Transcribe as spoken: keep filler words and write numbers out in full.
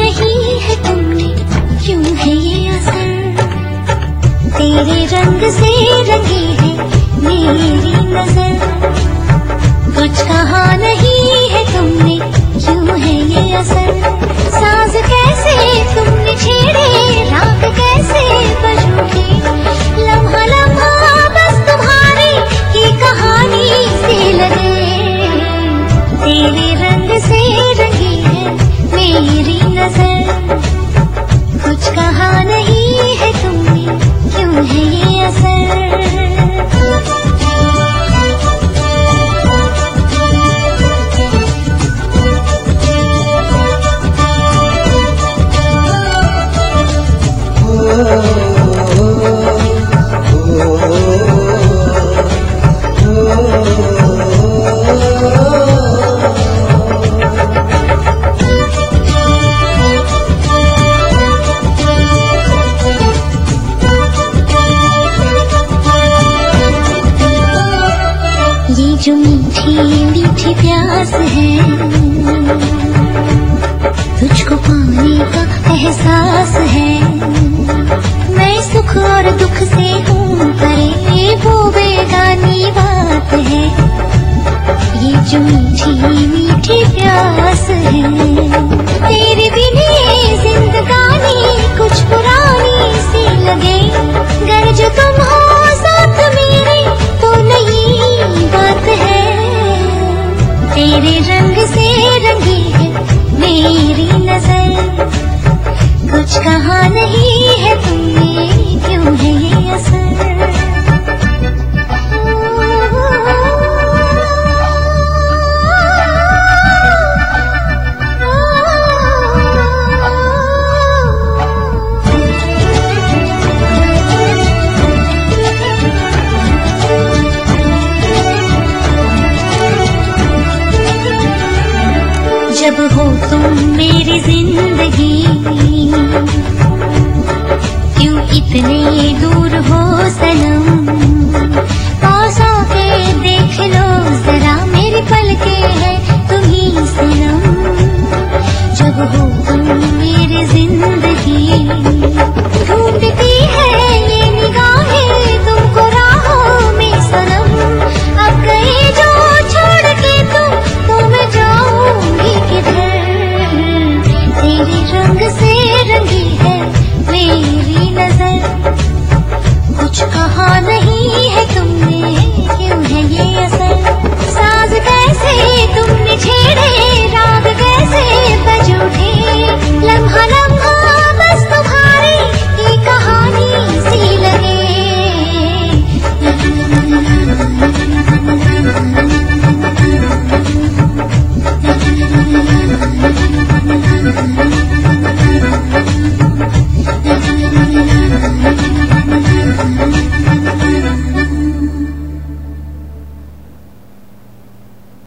नहीं है तुमने, क्यों है ये असर? तेरे रंग से रंगी है मेरी नजर। कुछ कहा नहीं है तुमने, क्यों है ये असर? साज कैसे तुमने छेड़े, राग कैसे बजूंगी, लम्हा लम्हा बस तुम्हारी की कहानी से लगे। तेरे रंग से रंगी है मेरी नजर। कुछ कहा नहीं है तुमने, क्यों है ये असर? जो मीठी मीठी प्यास है, तुझको पाने का एहसास है। मैं सुख और दुख से हूँ परे, वो बेगानी बात है। ये जो मीठी मीठी प्यास है, तेरे बिना जिंदगानी कुछ पुरानी सी लगे। गर जो तुम हो साथ मेरे तो नई बात है। तेरे रंग से रंगी है मेरी नजर। कुछ कहा नहीं है तुमने, क्यों है ये असर? जब हो तुम मेरी जिंदगी, क्यों इतने दूर हो सनम?